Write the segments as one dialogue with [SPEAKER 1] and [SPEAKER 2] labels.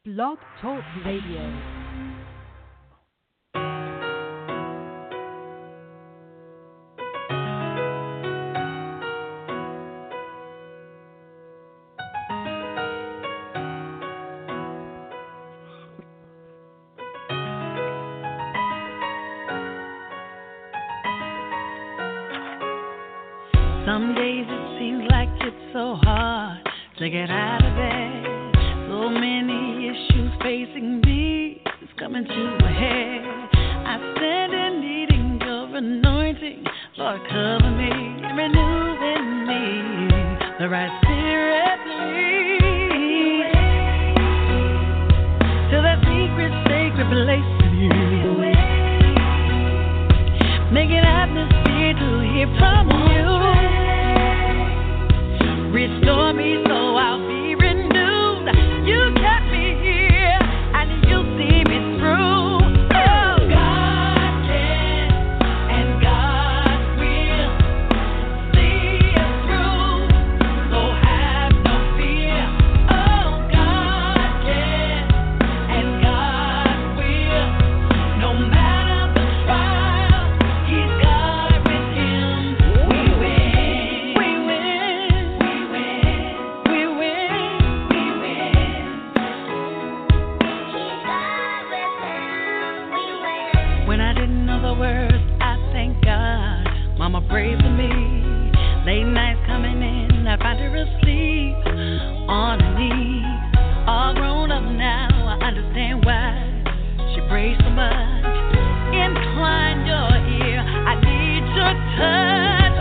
[SPEAKER 1] Blog Talk Radio.
[SPEAKER 2] Some days it seems like it's so hard to get out of bed. So many issues facing me, it's coming to a head. I stand in needing your anointing. Lord, cover me and renew in me the right spirit, lead to that secret, sacred place with you. Make an atmosphere to hear from you. Restore me so I'll be renewed. You kept me here and you see me through. Oh, God can and God will see us through. So have no fear. Oh, God can and God will. No matter the trial, He's God with Him. We win. We win. When I didn't know the words, I thank God. Mama prayed for me. Late nights coming in, I find her asleep on her knees. All grown up now, I understand why she prays so much. Incline your ear, I need your touch.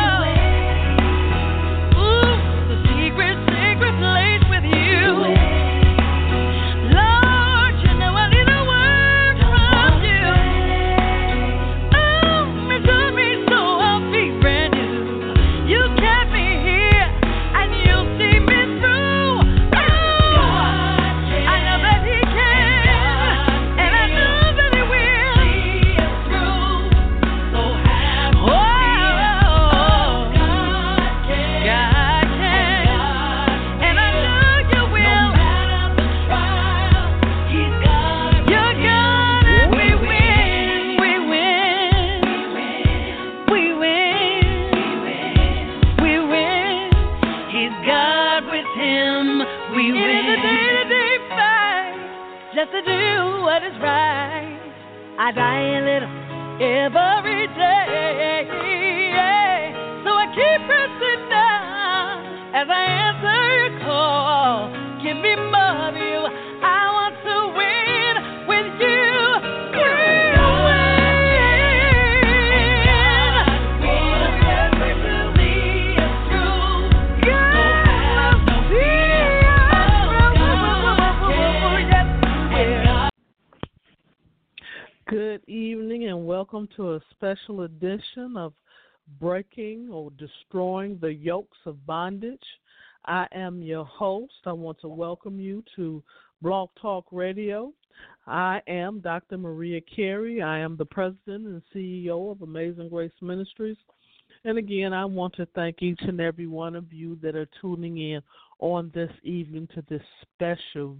[SPEAKER 2] Oh, ooh, the secret, sacred place with you. Lord, you know I need a word from you. Oh, it took me so I'll be brand new. You kept me here and you see me through. Oh, I know that He can and I know that He will see us through. So have no fear. God can and I know you will. No matter the trial, He's God. You're God and we win. We win. We win. We win. He's God with Him. We win. It is a day-to-day fight just to do what is right. I die a little every day. So I keep pressing down as I answer your call. Give me more of you. I want to win with you. We
[SPEAKER 3] Good evening and welcome to a special edition of Breaking or Destroying the Yokes of Bondage. I am your host. I want to welcome you to Blog Talk Radio. I am Dr. Maria Carey. I am the president and CEO of Amazing Grace Ministries. And again, I want to thank each and every one of you that are tuning in on this evening to this special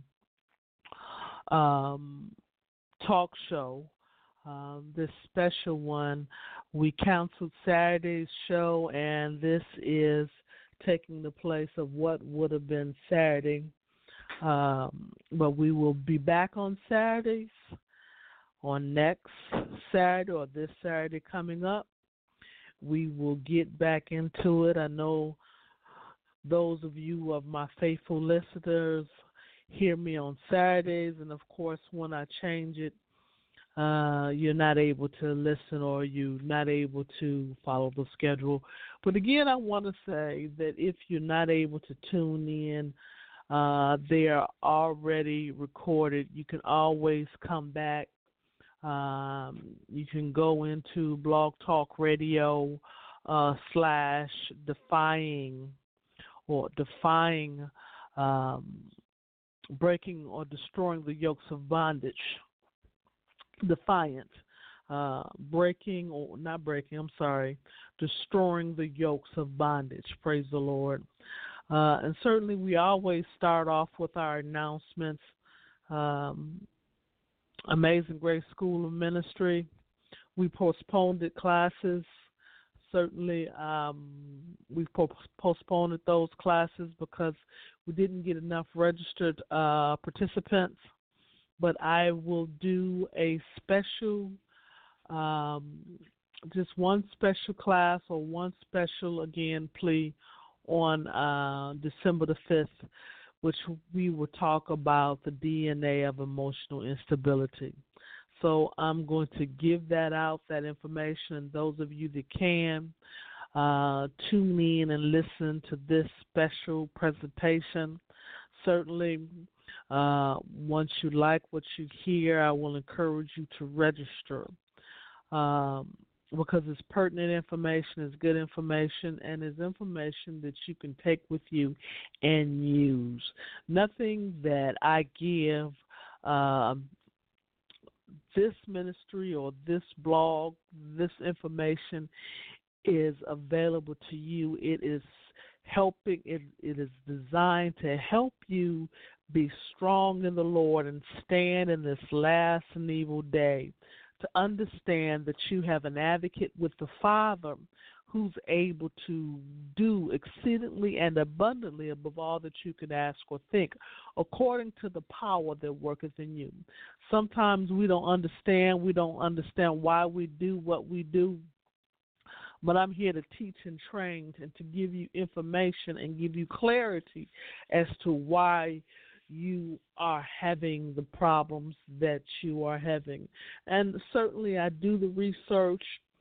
[SPEAKER 3] talk show. This special one, we canceled Saturday's show, and this is taking the place of what would have been Saturday. But we will be back on Saturdays, on next Saturday or this Saturday coming up. We will get back into it. I know those of you of my faithful listeners hear me on Saturdays, and of course when I change it, you're not able to listen or you're not able to follow the schedule. But again, I want to say that if you're not able to tune in, they are already recorded. You can always come back. You can go into Blog Talk Radio /defying or defying breaking or destroying the yokes of bondage. Defiant, breaking or not breaking, I'm sorry, destroying the yokes of bondage. Praise the Lord. And certainly we always start off with our announcements um, Amazing Grace School of Ministry. We postponed the classes. Certainly, we postponed those classes because we didn't get enough registered participants. But I will do a special, just one special class or one special, again, plea on December the 5th, which we will talk about the DNA of emotional instability. So I'm going to give that out, that information, and those of you that can, tune in and listen to this special presentation. Certainly, once you like what you hear, I will encourage you to register because it's pertinent information, it's good information, and it's information that you can take with you and use. Nothing that I give this ministry or this blog, this information is available to you. It is helping, it is designed to help you be strong in the Lord and stand in this last and evil day, to understand that you have an advocate with the Father who's able to do exceedingly and abundantly above all that you can ask or think, according to the power that worketh in you. Sometimes we don't understand why we do what we do, but I'm here to teach and train and to give you information and give you clarity as to why you are having the problems that you are having. And certainly I do the research.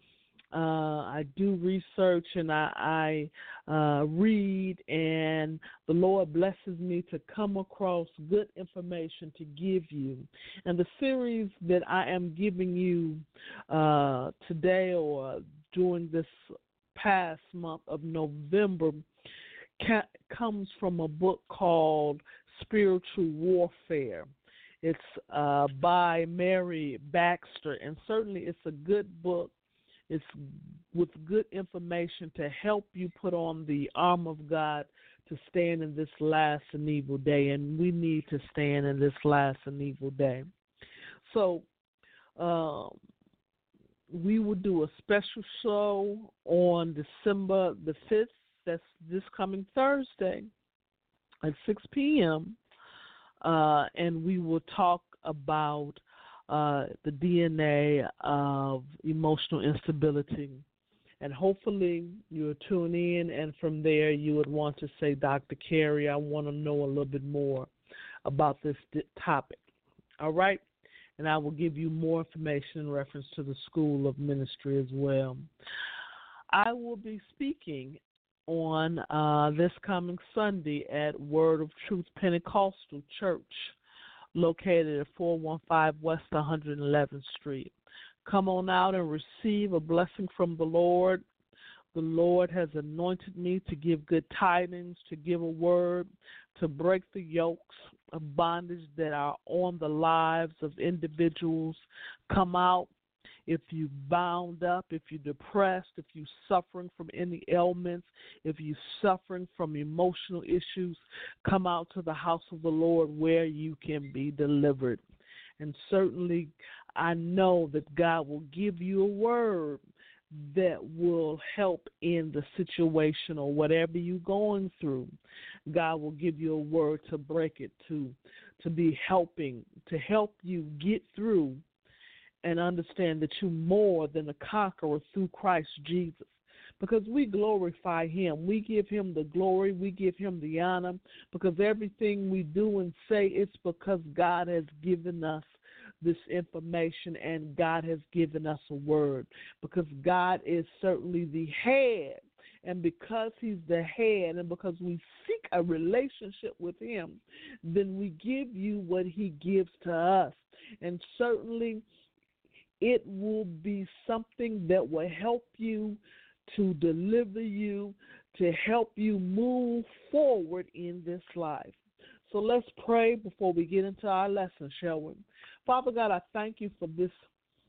[SPEAKER 3] And I read, and the Lord blesses me to come across good information to give you. And the series that I am giving you today or during this past month of November comes from a book called Spiritual Warfare. It's by Mary Baxter, and certainly it's a good book. It's with good information to help you put on the armor of God to stand in this last and evil day, and we need to stand in this last and evil day. So we will do a special show on December the 5th. That's this coming Thursday at 6 p.m., and we will talk about the DNA of emotional instability. And hopefully you'll tune in, and from there you would want to say, Dr. Carey, I want to know a little bit more about this topic. All right? And I will give you more information in reference to the School of Ministry as well. I will be speaking on this coming Sunday at Word of Truth Pentecostal Church, located at 415 West 111th Street. Come on out and receive a blessing from the Lord. The Lord has anointed me to give good tidings, to give a word, to break the yokes of bondage that are on the lives of individuals. Come out. If you're bound up, if you're depressed, if you're suffering from any ailments, if you're suffering from emotional issues, come out to the house of the Lord where you can be delivered. And certainly I know that God will give you a word that will help in the situation or whatever you're going through. God will give you a word to break it, to be helping, to help you get through and understand that you're more than a conqueror through Christ Jesus. Because we glorify him. We give him the glory. We give him the honor. Because everything we do and say, it's because God has given us this information and God has given us a word. Because God is certainly the head. And because he's the head and because we seek a relationship with him, then we give you what he gives to us. And certainly it will be something that will help you, to deliver you, to help you move forward in this life. So let's pray before we get into our lesson, shall we? Father God, I thank you for this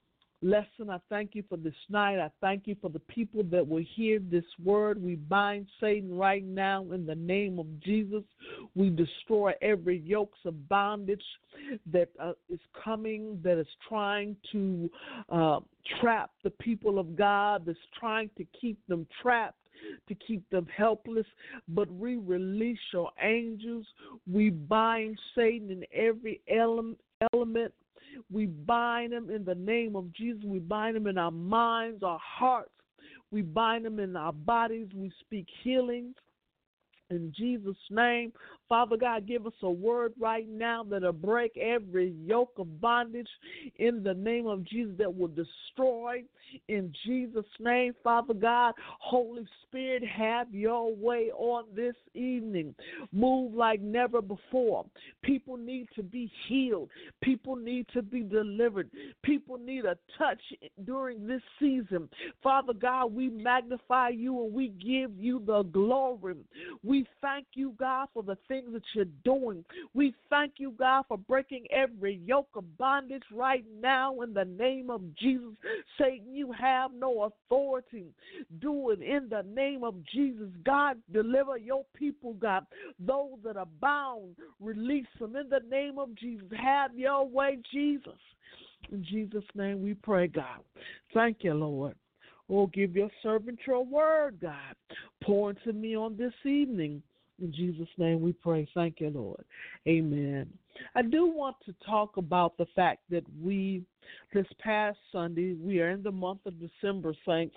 [SPEAKER 3] lesson. I thank you for this night. I thank you for the people that will hear this word. We bind Satan right now in the name of Jesus. We destroy every yokes of bondage that is coming, that is trying to trap the people of God, that's trying to keep them trapped, to keep them helpless. But we release your angels. We bind Satan in every element. We bind him in the name of Jesus. We bind him in our minds, our hearts. We bind him in our bodies. We speak healing in Jesus' name. Father God, give us a word right now that'll break every yoke of bondage in the name of Jesus, that will destroy in Jesus' name. Father God, Holy Spirit, have your way on this evening. Move like never before. People need to be healed. People need to be delivered. People need a touch during this season. Father God, we magnify you and we give you the glory. We thank you, God, for the things that you're doing. We thank you, God, for breaking every yoke of bondage right now in the name of Jesus. Satan, you have no authority. Do it in the name of Jesus. God, deliver your people, God. Those that are bound, release them in the name of Jesus. Have your way, Jesus. In Jesus' name we pray, God. Thank you, Lord. Oh, give your servant your word, God. Pour into me on this evening. In Jesus' name we pray. Thank you, Lord. Amen. I do want to talk about the fact that this past Sunday, we are in the month of December, saints.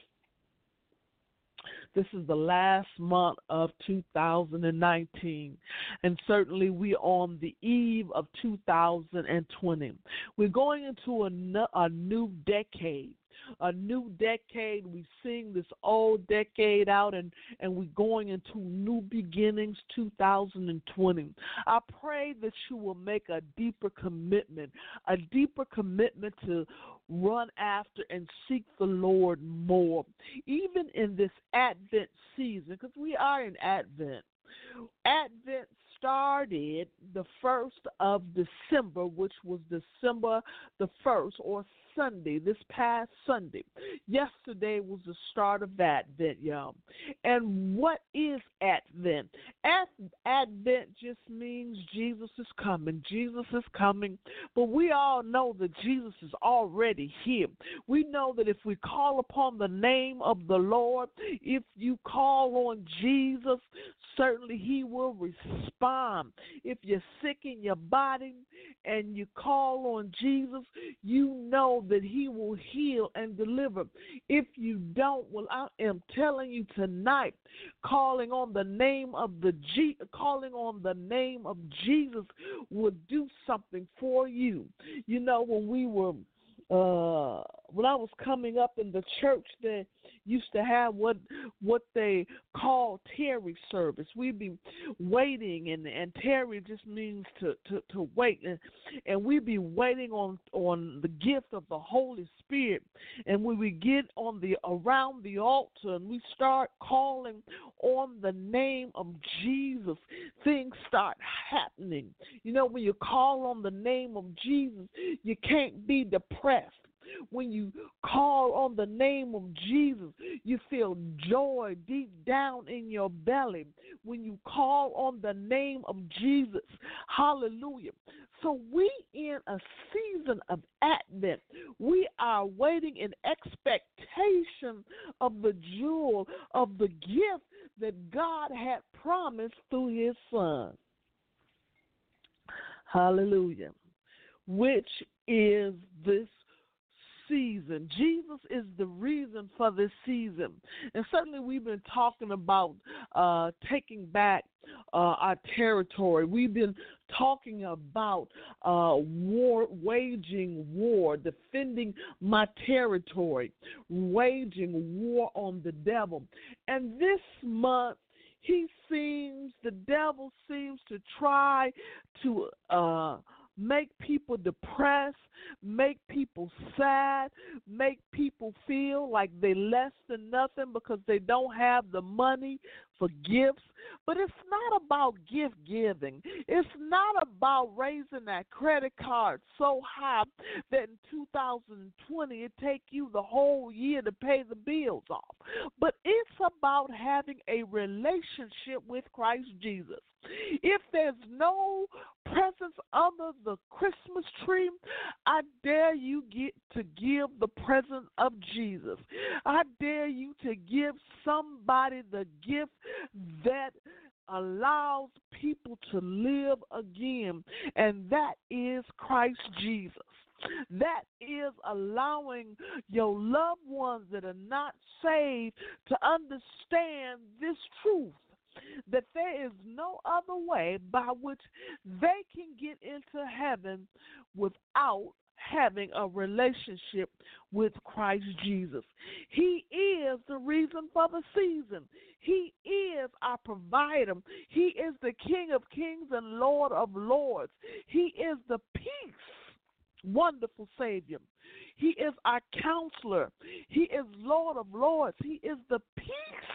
[SPEAKER 3] This is the last month of 2019, and certainly we are on the eve of 2020. We're going into a new decade. A new decade. We sing this old decade out, and we're going into new beginnings, 2020. I pray that you will make a deeper commitment to run after and seek the Lord more, even in this Advent season, because we are in Advent. Advent started the 1st of December, which was December the 1st, or Sunday, this past Sunday. Yesterday was the start of Advent, y'all. And what is Advent? Advent just means Jesus is coming. Jesus is coming. But we all know that Jesus is already here. We know that if we call upon the name of the Lord, if you call on Jesus, certainly he will respond. If you're sick in your body and you call on Jesus, you know that he will heal and deliver. If you don't, well, I am telling you tonight, calling on the name of Jesus will do something for you. You know, when I was coming up in the church, they used to have what they call Terry service. We'd be waiting, and Terry just means to wait, and we'd be waiting on the gift of the Holy Spirit. And when we get around the altar and we start calling on the name of Jesus, things start happening. You know, when you call on the name of Jesus, you can't be depressed. When you call on the name of Jesus, you feel joy deep down in your belly. When you call on the name of Jesus, hallelujah. So we in a season of Advent. We are waiting in expectation of the jewel, of the gift that God had promised through his Son. Hallelujah. Which is this season. Jesus is the reason for this season. And certainly we've been talking about taking back our territory. We've been talking about waging war, defending my territory, waging war on the devil. And this month, the devil seems to try to make people depressed, make people sad, make people feel like they're less than nothing because they don't have the money for gifts. But it's not about gift giving. It's not about raising that credit card so high that in 2020 it take you the whole year to pay the bills off. But it's about having a relationship with Christ Jesus. If there's no presents under the Christmas tree, I dare you to give the present of Jesus. I dare you to give somebody the gift that allows people to live again, and that is Christ Jesus. That is allowing your loved ones that are not saved to understand this truth, that there is no other way by which they can get into heaven without having a relationship with Christ Jesus. He is the reason for the season. He is our provider. He is the King of kings and Lord of lords. He is the peace, wonderful Savior. He is our counselor. He is Lord of lords. He is the peace.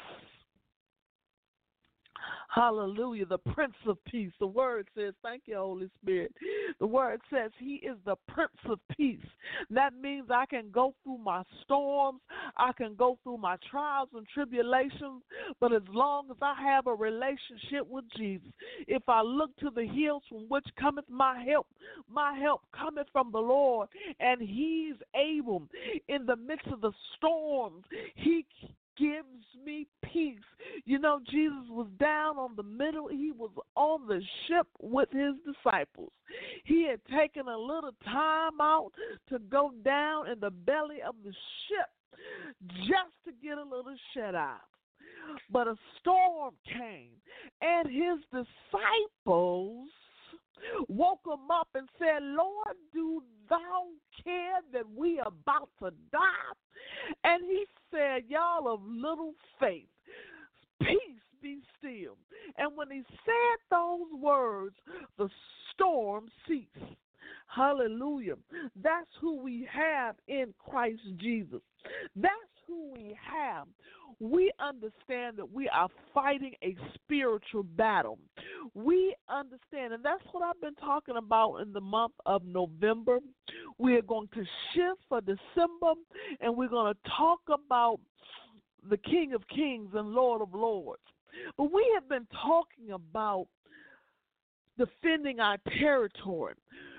[SPEAKER 3] Hallelujah, the Prince of Peace. The word says, thank you, Holy Spirit. The word says he is the Prince of Peace. That means I can go through my storms, I can go through my trials and tribulations, but as long as I have a relationship with Jesus, if I look to the hills from which cometh my help cometh from the Lord, and he's able in the midst of the storms. He gives me peace. You know, Jesus was down on the middle. He was on the ship with his disciples. He had taken a little time out to go down in the belly of the ship just to get a little shut eye. But a storm came, and his disciples woke him up and said, Lord, do thou care that we are about to die? And he said, y'all of little faith, peace be still. And when he said those words, the storm ceased. Hallelujah. That's who we have in Christ Jesus. That's who we have. We understand that we are fighting a spiritual battle. We understand, and that's what I've been talking about in the month of November. We are going to shift for December, and we're going to talk about the King of Kings and Lord of Lords. But we have been talking about defending our territory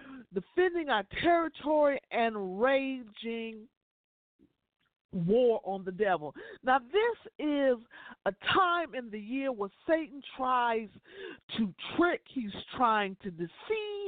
[SPEAKER 3] and raging war on the devil. Now, this is a time in the year where Satan tries to trick. He's trying to deceive.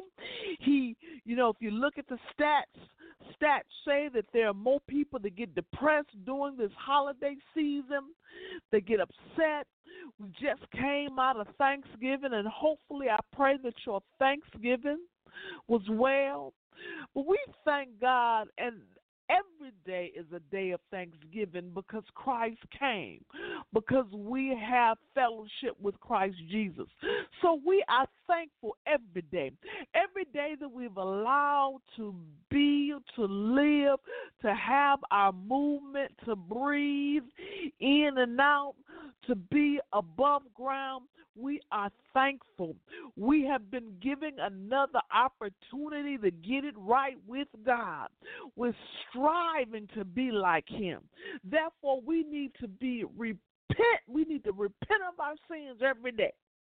[SPEAKER 3] If you look at the stats say that there are more people that get depressed during this holiday season. They get upset. We just came out of Thanksgiving, and hopefully I pray that your Thanksgiving was well. But we thank God, and every day is a day of thanksgiving because Christ came, because we have fellowship with Christ Jesus. So we are thankful every day that we've allowed to be, to live, to have our movement, to breathe in and out, to be above ground. We are thankful. We have been given another opportunity to get it right with God. We're striving to be like him. Therefore, we need to repent. We need to repent of our sins every day.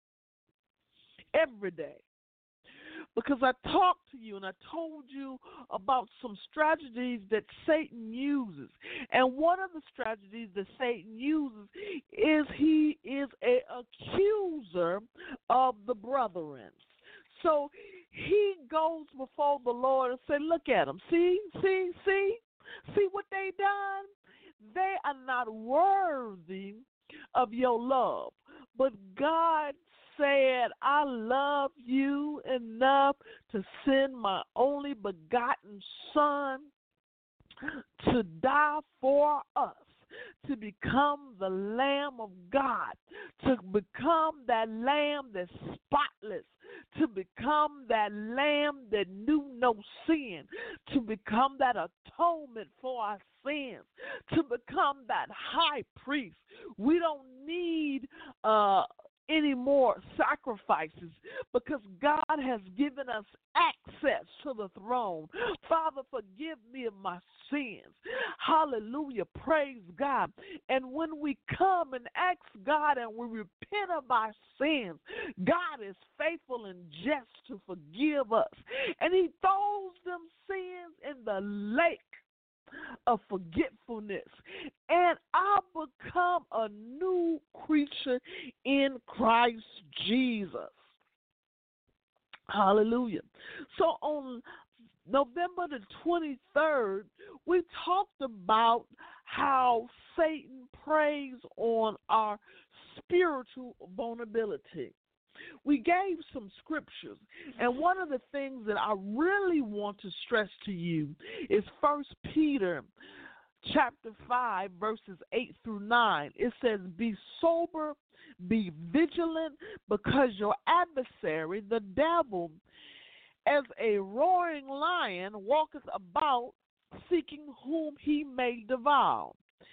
[SPEAKER 3] Every day. Because I talked to you and I told you about some strategies that Satan uses. And one of the strategies that Satan uses is he is an accuser of the brethren. So he goes before the Lord and say, look at them. See what they done? They are not worthy of your love. But God said, I love you enough to send my only begotten Son to die for us. to become the Lamb of God, to become that Lamb that's spotless, to become that Lamb that knew no sin, to become that atonement for our sins, to become that high priest. We don't need any more sacrifices because God has given us access to the throne. Father, forgive me of my sins. Hallelujah. Praise God. And when we come and ask God and we repent of our sins, God is faithful and just to forgive us. And he throws them sins in the lake of forgetfulness, and I become a new creature in Christ Jesus. Hallelujah. So on November the 23rd, we talked about how Satan preys on our spiritual vulnerability. We gave some scriptures, and one of the things that I really want to stress to you is 1 Peter chapter 5, verses 8 through 9. It says, "Be sober, be vigilant, because your adversary, the devil, as a roaring lion, walketh about, seeking whom he may devour.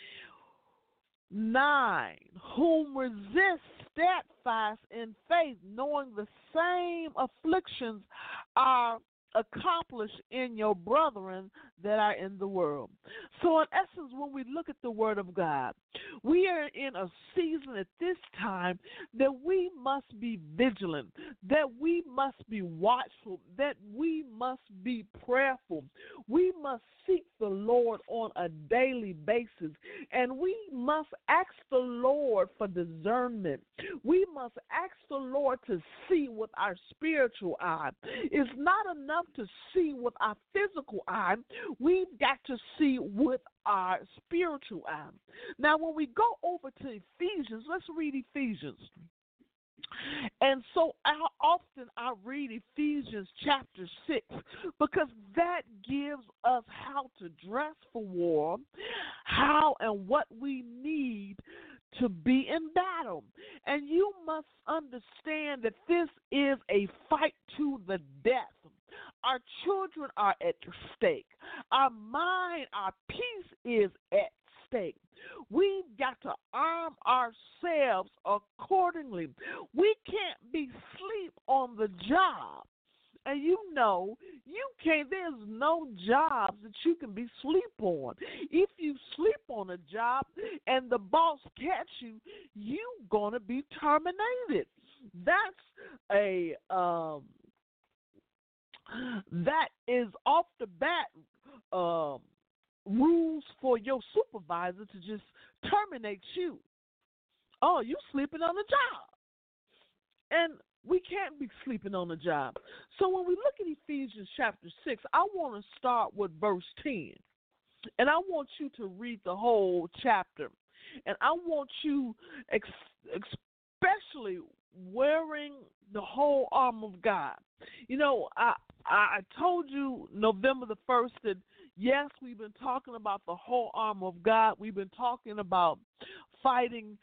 [SPEAKER 3] 9, whom resist steadfast in faith, knowing the same afflictions are accomplished in your brethren that are in the world." So in essence, when we look at the word of God, we are in a season at this time that we must be vigilant, that we must be watchful, that we must be prayerful. We must seek the Lord on a daily basis, and we must ask the Lord for discernment. We must ask the Lord to see with our spiritual eye. It's not enough to see with our physical eye. We've got to see with our spiritual eye. Now, when we go over to Ephesians, let's read Ephesians. And so often I read Ephesians chapter 6 because that gives us how to dress for war, how and what we need to be in battle. And you must understand that this is a fight to the death. Our children are at stake. Our mind, our peace is at stake. We've got to arm ourselves accordingly. We can't be asleep on the job. And you can't, there's no jobs that you can be asleep on. If you sleep on a job and the boss catch you, you're going to be terminated. That is off the bat rules for your supervisor to just terminate you. Oh, you sleeping on the job. And we can't be sleeping on the job. So when we look at Ephesians chapter 6, I want to start with verse 10. And I want you to read the whole chapter. And I want you, especially wearing the whole armor of God. You know, I told you November the 1st that, yes, we've been talking about the whole armor of God. We've been talking about fighting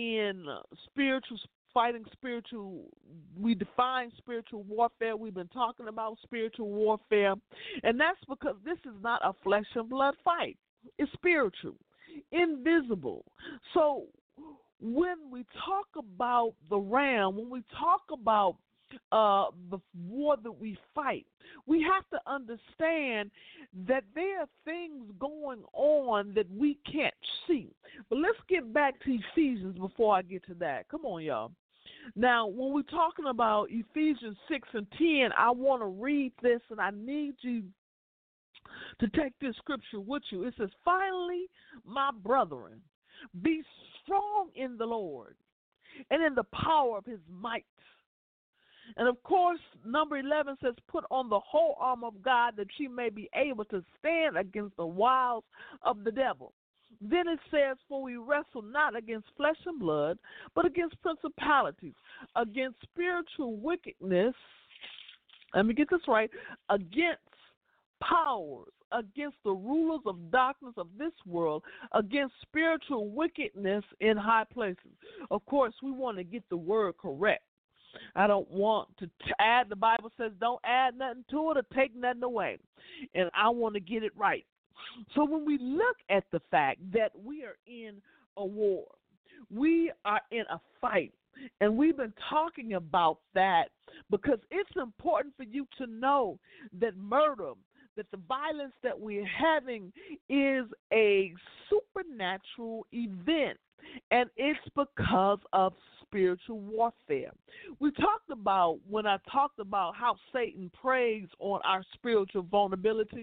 [SPEAKER 3] spiritual. We define spiritual warfare. We've been talking about spiritual warfare. And that's because this is not a flesh and blood fight. It's spiritual, invisible. So when we talk about the realm, when we talk about the war that we fight, we have to understand that there are things going on that we can't see. But let's get back to Ephesians before I get to that. Come on, y'all. Now, when we're talking about Ephesians 6 and 10, I want to read this, and I need you to take this scripture with you. It says, "Finally, my brethren, be strong in the Lord and in the power of his might." And of course, number 11 says, "Put on the whole armor of God that ye may be able to stand against the wiles of the devil." Then it says, "For we wrestle not against flesh and blood, but against principalities, against spiritual wickedness," let me get this right, "against powers, against the rulers of darkness of this world, against spiritual wickedness in high places. Of course, we want to get the word correct. I don't want to add, the Bible says don't add nothing to it or take nothing away. And I want to get it right. So when we look at the fact that we are in a war, we are in a fight, and we've been talking about that because it's important for you to know that murder, that the violence that we're having is a supernatural event, and it's because of spiritual warfare. We talked about, when I talked about how Satan preys on our spiritual vulnerability.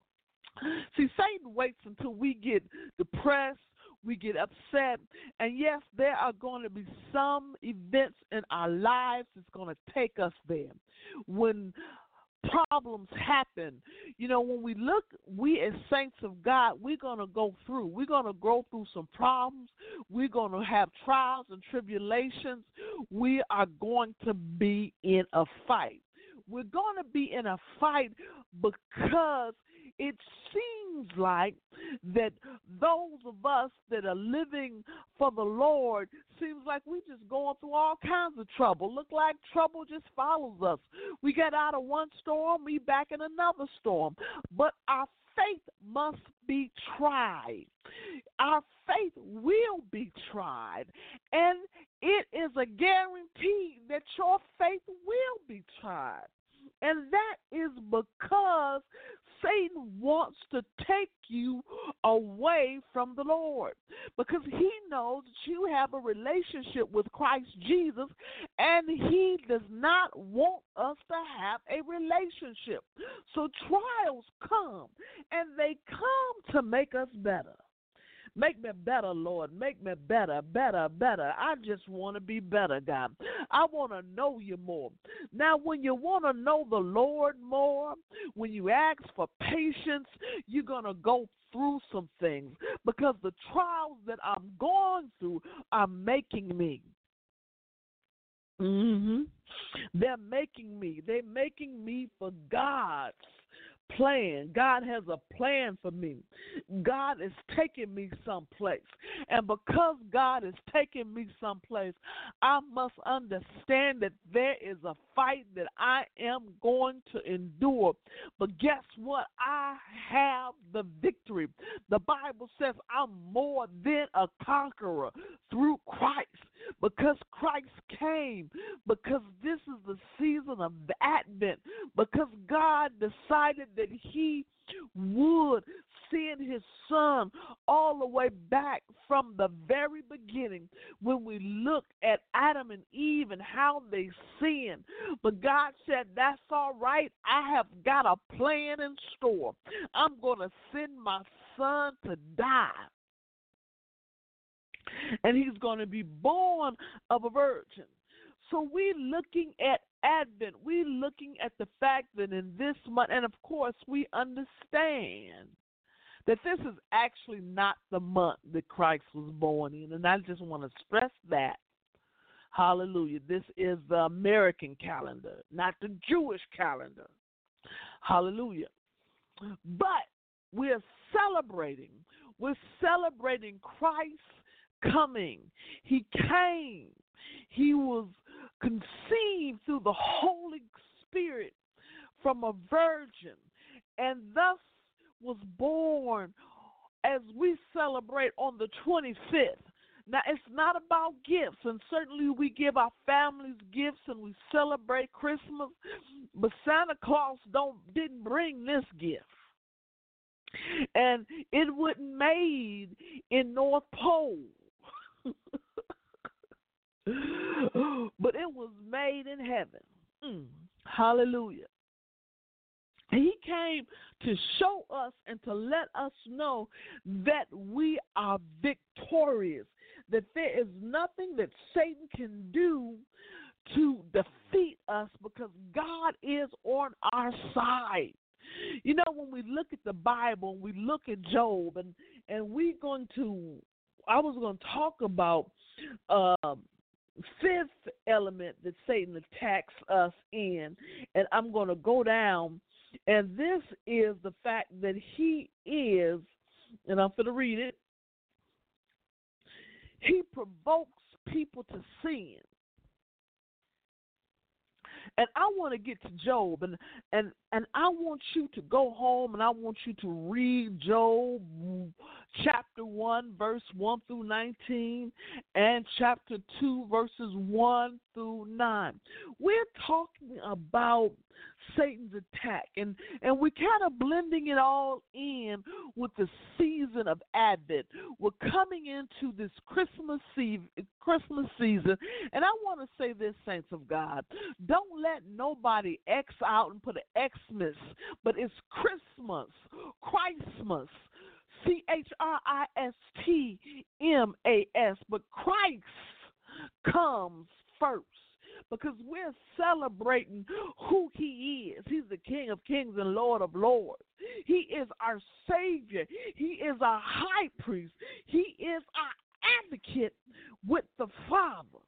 [SPEAKER 3] See, Satan waits until we get depressed, we get upset, and yes, there are going to be some events in our lives that's going to take us there. When problems happen, when we look, we as saints of God, we're going to go through. We're going to go through some problems. We're going to have trials and tribulations. We are going to be in a fight. We're going to be in a fight because it seems like that those of us that are living for the Lord, seems like we just going through all kinds of trouble. Look like trouble just follows us. We get out of one storm, we back in another storm. But our faith must be tried. Our faith will be tried. And it is a guarantee that your faith will be tried. And that is because Satan wants to take you away from the Lord, because he knows that you have a relationship with Christ Jesus, and he does not want us to have a relationship. So trials come, and they come to make us better. Make me better, Lord. Make me better, better, better. I just want to be better, God. I want to know you more. Now, when you want to know the Lord more, when you ask for patience, you're going to go through some things, because the trials that I'm going through are making me. They're making me for God's plan. God has a plan for me. God is taking me someplace. And because God is taking me someplace, I must understand that there is a fight that I am going to endure. But guess what? I have the victory. The Bible says I'm more than a conqueror through Christ, because Christ came, because this is the season of the Advent, because God decided that he would send his son all the way back from the very beginning, when we look at Adam and Eve and how they sinned. But God said, that's all right. I have got a plan in store. I'm going to send my son to die. And he's going to be born of a virgin. So we're looking at Advent. We're looking at the fact that in this month, and of course we understand that this is actually not the month that Christ was born in. And I just want to stress that. Hallelujah. This is the American calendar, not the Jewish calendar. Hallelujah. But we're celebrating. We're celebrating Christ's coming. He came. He was conceived through the Holy Spirit from a virgin, and thus was born as we celebrate on the 25th. Now, it's not about gifts, and certainly we give our families gifts and we celebrate Christmas, but Santa Claus didn't bring this gift. And it wasn't made in North Pole. But it was made in heaven. Hallelujah. He came to show us and to let us know that we are victorious, that there is nothing that Satan can do to defeat us, because God is on our side. You know, when we look at the Bible, we look at Job, and I was going to talk about fifth element that Satan attacks us in, and I'm going to go down And this is the fact that he is, and I'm going to read it, he provokes people to sin. And I want to get to Job, and I want you to go home, and I want you to read Job chapter 1, verse 1 through 19, and chapter 2, verses 1 through 9. We're talking about Satan's attack, and we're kind of blending it all in with the season of Advent. We're coming into this Christmas season, and I want to say this, saints of God, don't let nobody X out and put an Xmas, but it's Christmas, Christmas, Christmas, but Christ comes first. Because we're celebrating who he is. He's the King of Kings and Lord of Lords. He is our Savior. He is our high priest. He is our advocate with the Father.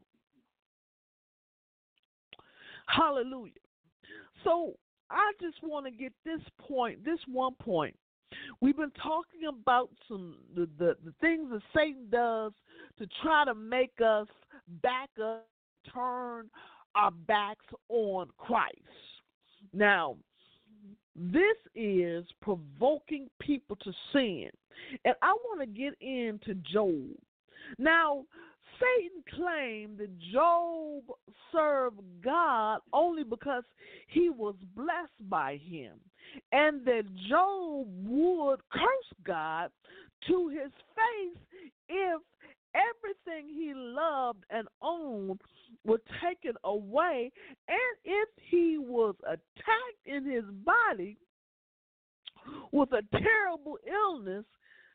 [SPEAKER 3] Hallelujah. So I just want to get this one point. We've been talking about the things that Satan does to try to make us back up, turn our backs on Christ. Now, this is provoking people to sin. And I want to get into Job. Now, Satan claimed that Job served God only because he was blessed by him, and that Job would curse God to his face if everything he loved and owned were taken away, and if he was attacked in his body with a terrible illness,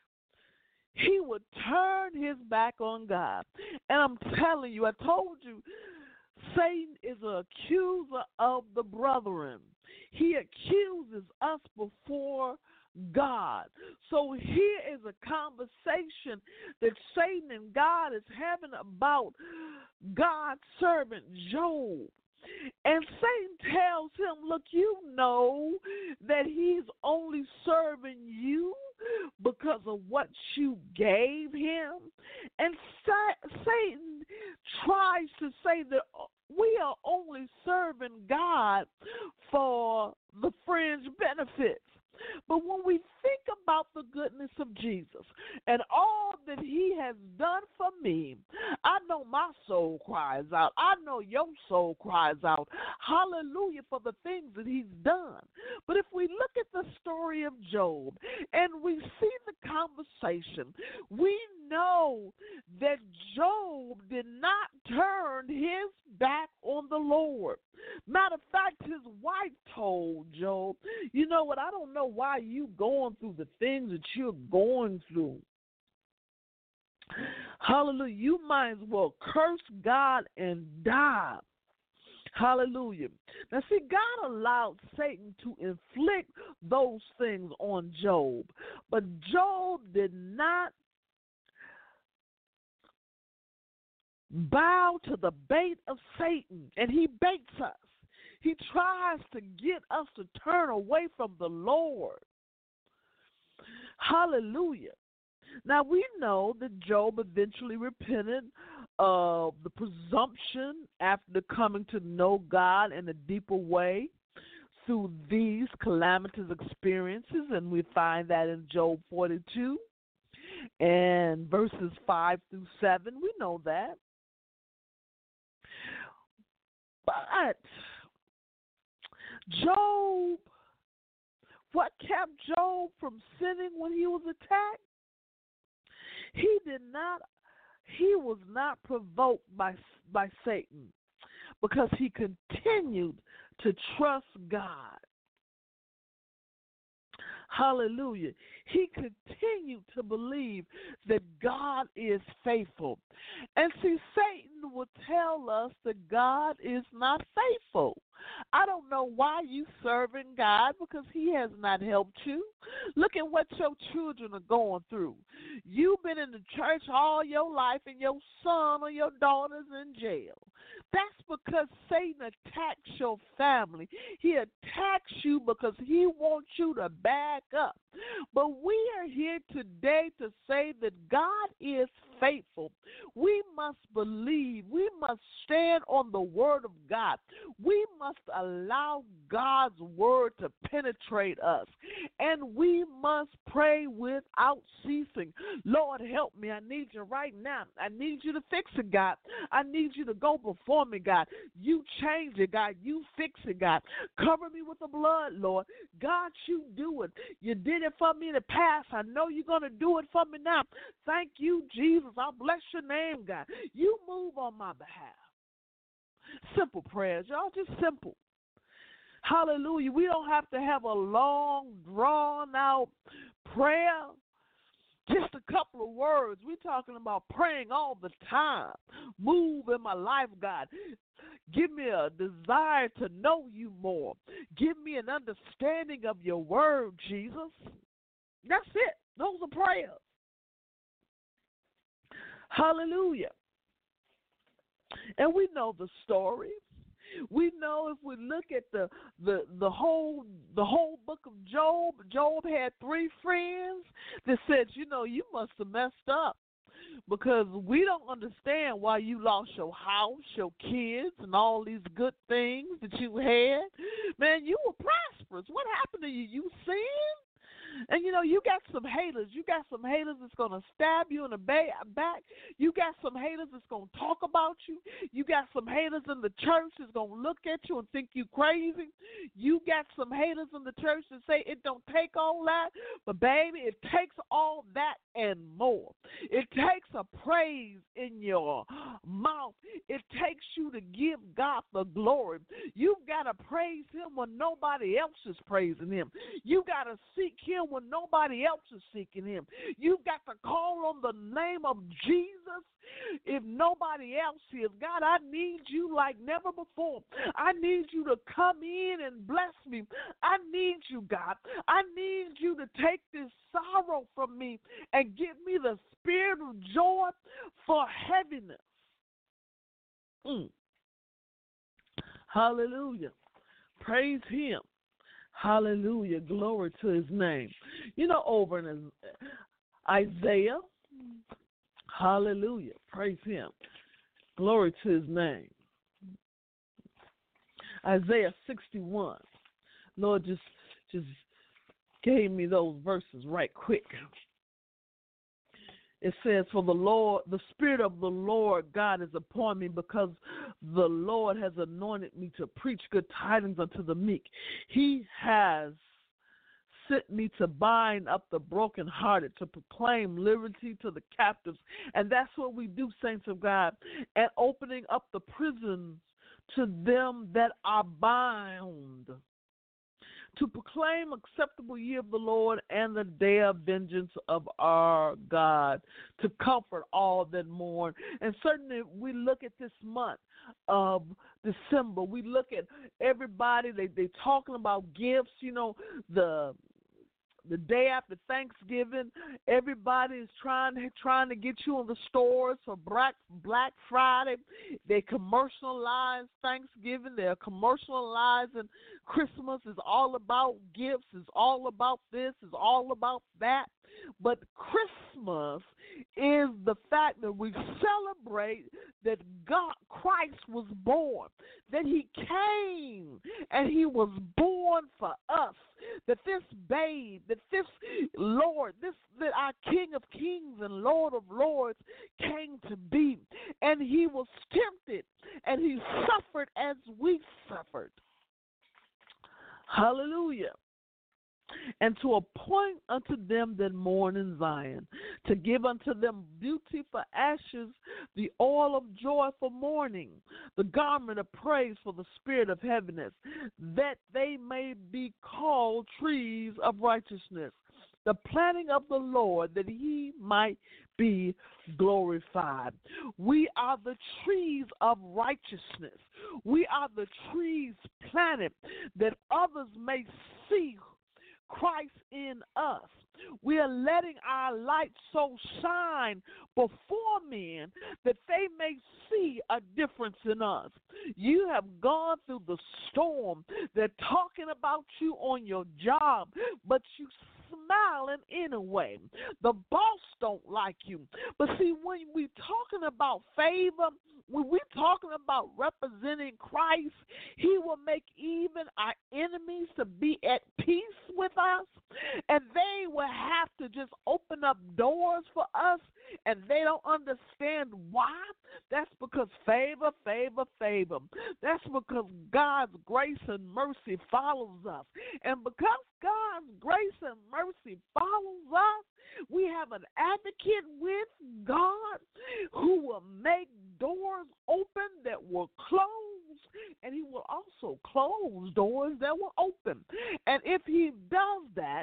[SPEAKER 3] he would turn his back on God. And I'm telling you, I told you, Satan is an accuser of the brethren. He accuses us before God. So here is a conversation that Satan and God is having about God's servant Job. And Satan tells him, look, you know that he's only serving you because of what you gave him. And Satan tries to say that we are only serving God for the fringe benefits. But when we think about the goodness of Jesus and all that he has done for me, I know my soul cries out. I know your soul cries out. Hallelujah for the things that he's done. But if we look at the story of Job and we see the conversation, we know that Job did not turn his back on the Lord. Matter of fact, his wife told Job, you know what, I don't know why you going through the things that you're going through. Hallelujah. You might as well curse God and die. Hallelujah. Now, see, God allowed Satan to inflict those things on Job, but Job did not bow to the bait of Satan, and he baits us. He tries to get us to turn away from the Lord. Hallelujah. Now, we know that Job eventually repented of the presumption after coming to know God in a deeper way through these calamitous experiences, and we find that in Job 42 and verses 5 through 7. We know that. But Job, what kept Job from sinning when he was attacked? He was not provoked by Satan because he continued to trust God. Hallelujah. He continued to believe that God is faithful. And see, Satan will tell us that God is not faithful. I don't know why you serving God, because he has not helped you. Look at what your children are going through. You've been in the church all your life and your son or your daughter's in jail. That's because Satan attacks your family. He attacks you because he wants you to back up. But we are here today to say that God is faithful. We must believe. We must stand on the word of God. We must allow God's word to penetrate us. And we must pray without ceasing. Lord, help me. I need you right now. I need you to fix it, God. I need you to go before me, God. You change it, God. You fix it, God. Cover me with the blood, Lord. God, you do it. You did it for me in the past. I know you're going to do it for me now. Thank you, Jesus. I bless your name, God. You move on my behalf. Simple prayers, y'all, just simple. Hallelujah. We don't have to have a long, drawn-out prayer. Just a couple of words. We're talking about praying all the time. Move in my life, God. Give me a desire to know you more. Give me an understanding of your word, Jesus. That's it. Those are prayers. Hallelujah. And we know the story. We know if we look at the whole book of Job, Job had 3 friends that said, you must have messed up, because we don't understand why you lost your house, your kids, and all these good things that you had. Man, you were prosperous. What happened to you? You sinned? And, you got some haters. You got some haters that's going to stab you in the back. You got some haters that's going to talk about you. You got some haters in the church that's going to look at you and think you crazy. You got some haters in the church that say it don't take all that. But, baby, it takes all that and more. It takes a praise in your mouth. It takes you to give God the glory. You've got to praise him when nobody else is praising him. You got to seek him when nobody else is seeking him. You've got to call on the name of Jesus if nobody else is. God, I need you like never before. I need you to come in and bless me. I need you, God. I need you to take this sorrow from me and give me the spirit of joy for heaviness. Praise him. Hallelujah. Glory to his name. Over in Isaiah, hallelujah. Praise him. Glory to his name. Isaiah 61. Lord just gave me those verses right quick. It says, for the Spirit of the Lord God is upon me, because the Lord has anointed me to preach good tidings unto the meek. He has sent me to bind up the brokenhearted, to proclaim liberty to the captives. And that's what we do, saints of God, and opening up the prisons to them that are bound, to proclaim acceptable year of the Lord and the day of vengeance of our God, to comfort all that mourn. And certainly we look at this month of December, we look at everybody, they talking about gifts, the day after Thanksgiving, everybody is trying to get you in the stores for Black Friday. They commercialize Thanksgiving. They're commercializing Christmas. Is all about gifts. Is all about this. Is all about that. But Christmas is the fact that we celebrate that Christ was born, that he came and he was born for us, that this babe, that this Lord, that our King of Kings and Lord of Lords came to be. And he was tempted and he suffered as we suffered. Hallelujah. And to appoint unto them that mourn in Zion, to give unto them beauty for ashes, the oil of joy for mourning, the garment of praise for the spirit of heaviness, that they may be called trees of righteousness, the planting of the Lord, that he might be glorified. We are the trees of righteousness. We are the trees planted that others may see Christ in us. We are letting our light so shine before men that they may see a difference in us. You have gone through the storm. They're talking about you on your job, but you smiling anyway. The boss don't like you. But see, when we talking about favor, when we're talking about representing Christ, he will make even our enemies to be at peace with us, and they will have to just open up doors for us, and they don't understand why. That's because favor. That's because God's grace and mercy follows us. And because God's grace and mercy follows us, we have an advocate with God who will make doors open that were closed, and he will also close doors that were open. And if he does that,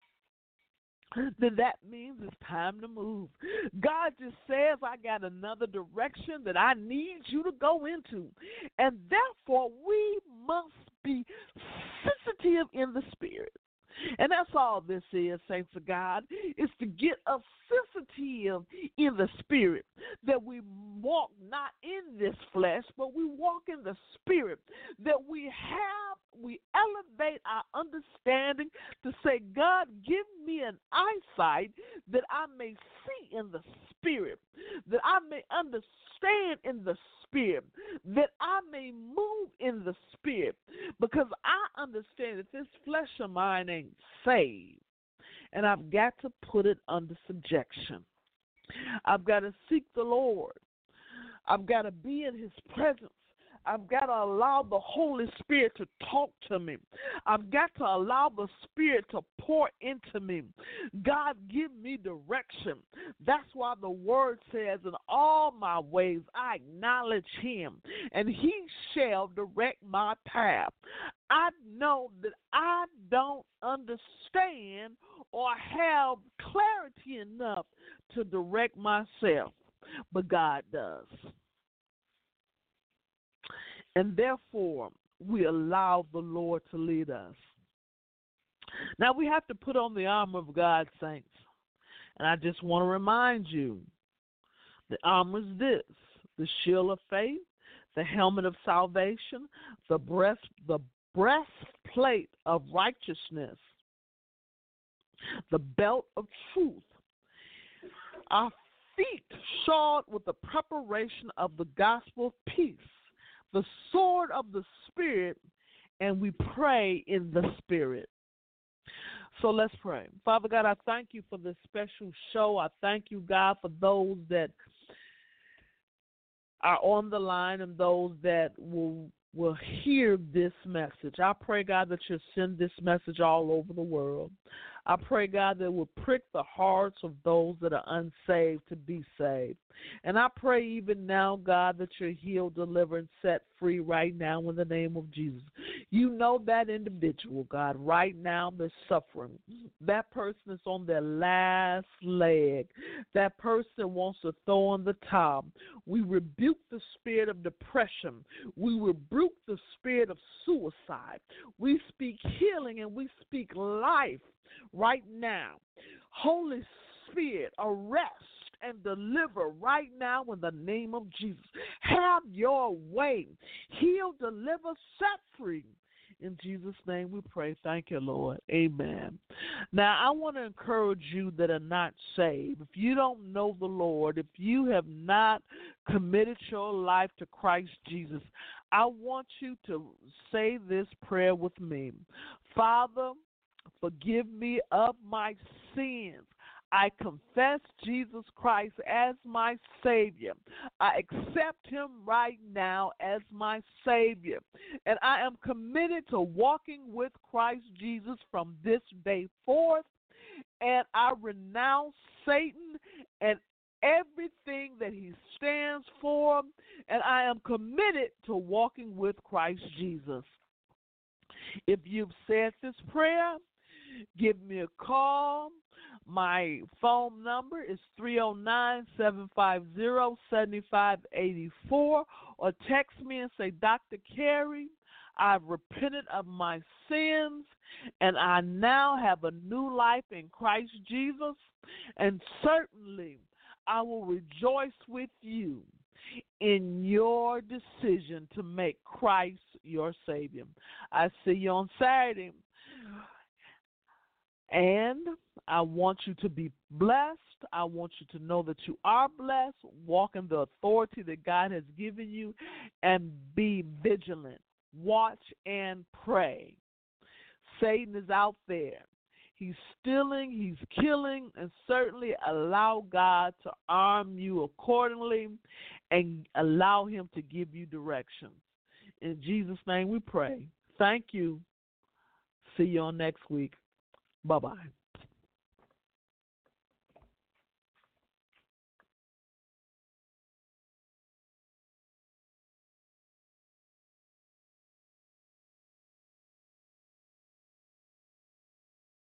[SPEAKER 3] then that means it's time to move. God just says, I got another direction that I need you to go into. And therefore, we must be sensitive in the spirit. And that's all this is, saints of God, is to get us sensitive in the spirit, that we walk not in this flesh, but we walk in the spirit, that we elevate our understanding to say, God, give me an eyesight that I may see in the spirit, that I may understand in the spirit, that I may move in the spirit, because I understand that this flesh of mine ain't saved, and I've got to put it under subjection. I've got to seek the Lord. I've got to be in his presence. I've got to allow the Holy Spirit to talk to me. I've got to allow the Spirit to pour into me. God, give me direction. That's why the word says, in all my ways I acknowledge him, and he shall direct my path. I know that I don't understand or have clarity enough to direct myself, but God does. And therefore, we allow the Lord to lead us. Now, we have to put on the armor of God, saints. And I just want to remind you, the armor is this: the shield of faith, the helmet of salvation, the breastplate of righteousness, the belt of truth, our feet shod with the preparation of the gospel of peace, the sword of the Spirit, and we pray in the Spirit. So let's pray. Father God, I thank you for this special show. I thank you, God, for those that are on the line and those that will hear this message. I pray, God, that you'll send this message all over the world. I pray, God, that it will prick the hearts of those that are unsaved to be saved. And I pray even now, God, that you're healed, deliver, and set free right now in the name of Jesus. You know that individual, God, right now they're suffering. That person is on their last leg. That person wants to throw on the towel. We rebuke the spirit of depression. We rebuke the spirit of suicide. We speak healing and we speak life right now. Holy Spirit, arrest and deliver right now in the name of Jesus. Have your way. Heal, deliver, set free. In Jesus' name we pray. Thank you, Lord. Amen. Now, I want to encourage you that are not saved. If you don't know the Lord, if you have not committed your life to Christ Jesus, I want you to say this prayer with me. Father, forgive me of my sins. I confess Jesus Christ as my Savior. I accept him right now as my Savior. And I am committed to walking with Christ Jesus from this day forth. And I renounce Satan and everything that he stands for. And I am committed to walking with Christ Jesus. If you've said this prayer, give me a call. My phone number is 309-750-7584, or text me and say, Dr. Carey, I've repented of my sins, and I now have a new life in Christ Jesus, and certainly I will rejoice with you in your decision to make Christ your Savior. I see you on Saturday, and I want you to be blessed. I want you to know that you are blessed. Walk in the authority that God has given you, and be vigilant. Watch and pray. Satan is out there. He's stealing, he's killing, and certainly allow God to arm you accordingly and allow him to give you directions. In Jesus' name we pray. Thank you. See you on next week. Bye-bye.